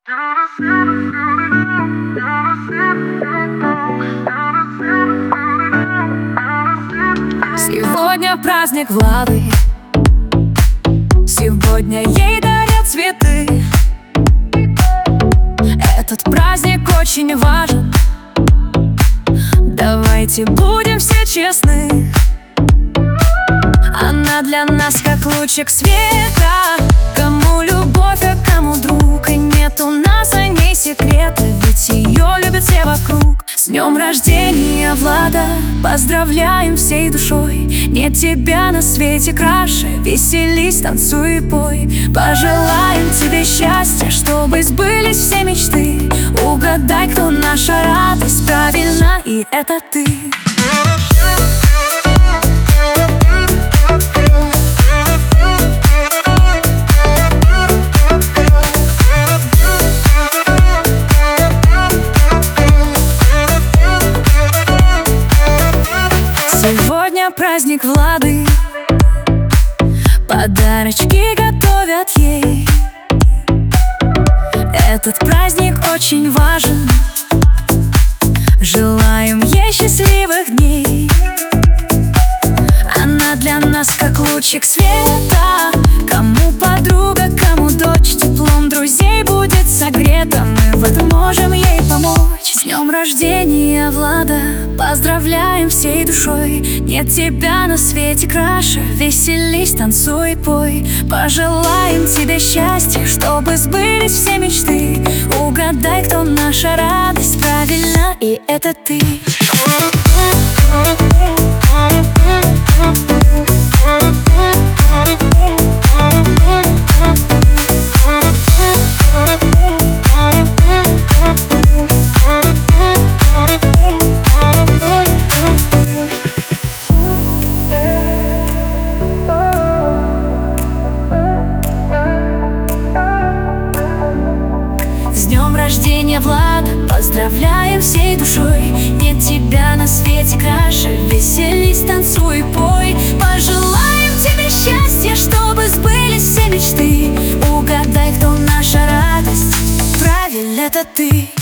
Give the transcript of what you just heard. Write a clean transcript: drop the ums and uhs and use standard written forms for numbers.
Сегодня праздник Влады, сегодня ей дарят цветы. Этот праздник очень важен, давайте будем все честны. Она для нас как лучик света, кому любовь, а кому друг. И нет у нас о ней секрета, ведь ее любят все вокруг. С днем рождения, Влада, поздравляем всей душой. Нет тебя на свете краше, веселись, танцуй и пой. Пожелаем тебе счастья, чтобы сбылись все мечты. Угадай, кто наша радость, правильно, и это ты. Сегодня праздник Влады, подарочки готовят ей. Этот праздник очень важен, желаем ей счастливых дней. Она для нас как лучик света, кому подруга, кому дочь. Теплом друзей будет согрета, мы в этом можем ей помочь. С днем рождения, Влада, поздравляем всей душой. Нет тебя на свете краше, веселись, танцуй, пой. Пожелаем тебе счастья, чтобы сбылись все мечты. Угадай, кто наша радость, правильно, и это ты. С днем рождения, Влад, поздравляем всей душой. Нет тебя на свете краше, веселись, танцуй, пой. Пожелаем тебе счастья, чтобы сбылись все мечты. Угадай, кто наша радость, правильно, это ты.